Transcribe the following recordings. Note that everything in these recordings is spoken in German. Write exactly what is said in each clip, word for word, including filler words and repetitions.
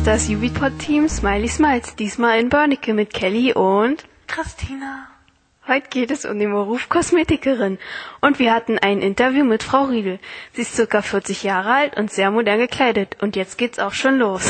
ist das Juvipod-Team Smiley Smiles, diesmal in Börnecke mit Kelly und Christina. Heute geht es um den Beruf Kosmetikerin und wir hatten ein Interview mit Frau Riedel. Sie ist ca. vierzig Jahre alt und sehr modern gekleidet und jetzt geht's auch schon los.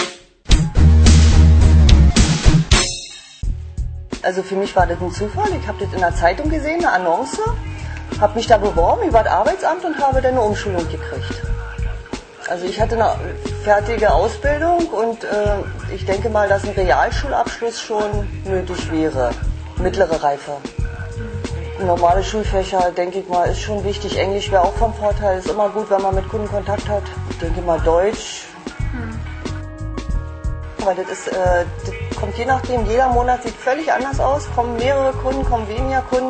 Also für mich war das ein Zufall. Ich habe das in der Zeitung gesehen, eine Annonce, habe mich da beworben über das Arbeitsamt und habe dann eine Umschulung gekriegt. Also ich hatte eine fertige Ausbildung und äh, ich denke mal, dass ein Realschulabschluss schon nötig wäre. Mittlere Reife. Normale Schulfächer, denke ich mal, ist schon wichtig. Englisch wäre auch vom Vorteil. Ist immer gut, wenn man mit Kunden Kontakt hat. Ich denke mal Deutsch. Hm. Weil das ist, äh, das kommt je nachdem, jeder Monat sieht völlig anders aus. Kommen mehrere Kunden, kommen weniger Kunden.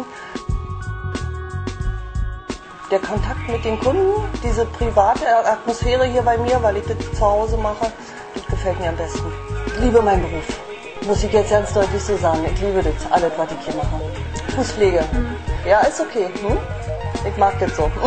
Der Kontakt mit den Kunden, diese private Atmosphäre hier bei mir, weil ich das zu Hause mache, das gefällt mir am besten. Ich liebe meinen Beruf. Muss ich jetzt ganz deutlich so sagen. Ich liebe das, alles, was ich hier mache. Fußpflege. Mhm. Ja, ist okay. Hm? Ich mag das so.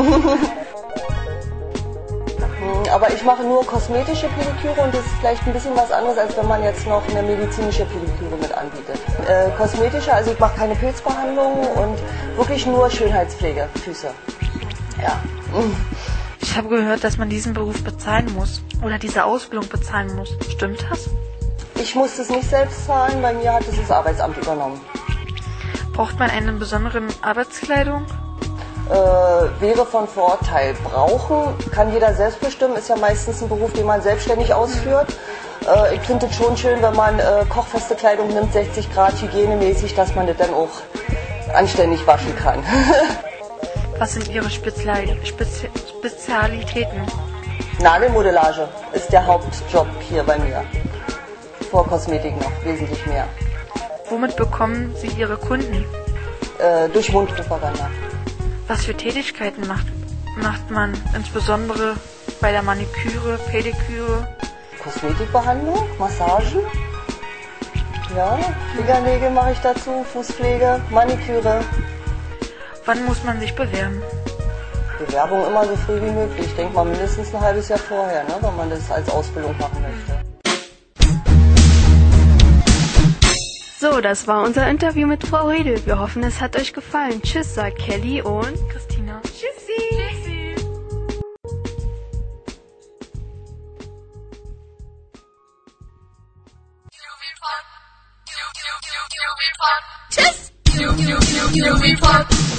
Aber ich mache nur kosmetische Pediküre und das ist vielleicht ein bisschen was anderes, als wenn man jetzt noch eine medizinische Pediküre mit anbietet. Äh, kosmetische, also ich mache keine Pilzbehandlung und wirklich nur Schönheitspflege, Füße. Ja. Ich habe gehört, dass man diesen Beruf bezahlen muss oder diese Ausbildung bezahlen muss. Stimmt das? Ich muss es nicht selbst zahlen, bei mir hat es das Arbeitsamt übernommen. Braucht man eine besondere Arbeitskleidung? Äh, wäre von Vorteil. Brauchen kann jeder selbst bestimmen, ist ja meistens ein Beruf, den man selbstständig ausführt. Äh, ich finde es schon schön, wenn man äh, kochfeste Kleidung nimmt, sechzig Grad hygienemäßig, dass man das dann auch anständig waschen kann. Was sind Ihre Spezial- Spezi- Spezialitäten? Nagelmodellage ist der Hauptjob hier bei mir. Vor Kosmetik noch, wesentlich mehr. Womit bekommen Sie Ihre Kunden? Äh, durch Mundpropaganda. Was für Tätigkeiten macht, macht man insbesondere bei der Maniküre, Pediküre? Kosmetikbehandlung, Massagen. Ja, Fingernägel mache ich dazu, Fußpflege, Maniküre. Wann muss man sich bewerben? Bewerbung immer so früh wie möglich. Ich denke mal mindestens ein halbes Jahr vorher, ne, wenn man das als Ausbildung machen möchte. So, das war unser Interview mit Frau Riedel. Wir hoffen, es hat euch gefallen. Tschüss, sagt Kelly und Christina. Tschüssi. Tschüssi. Tschüss.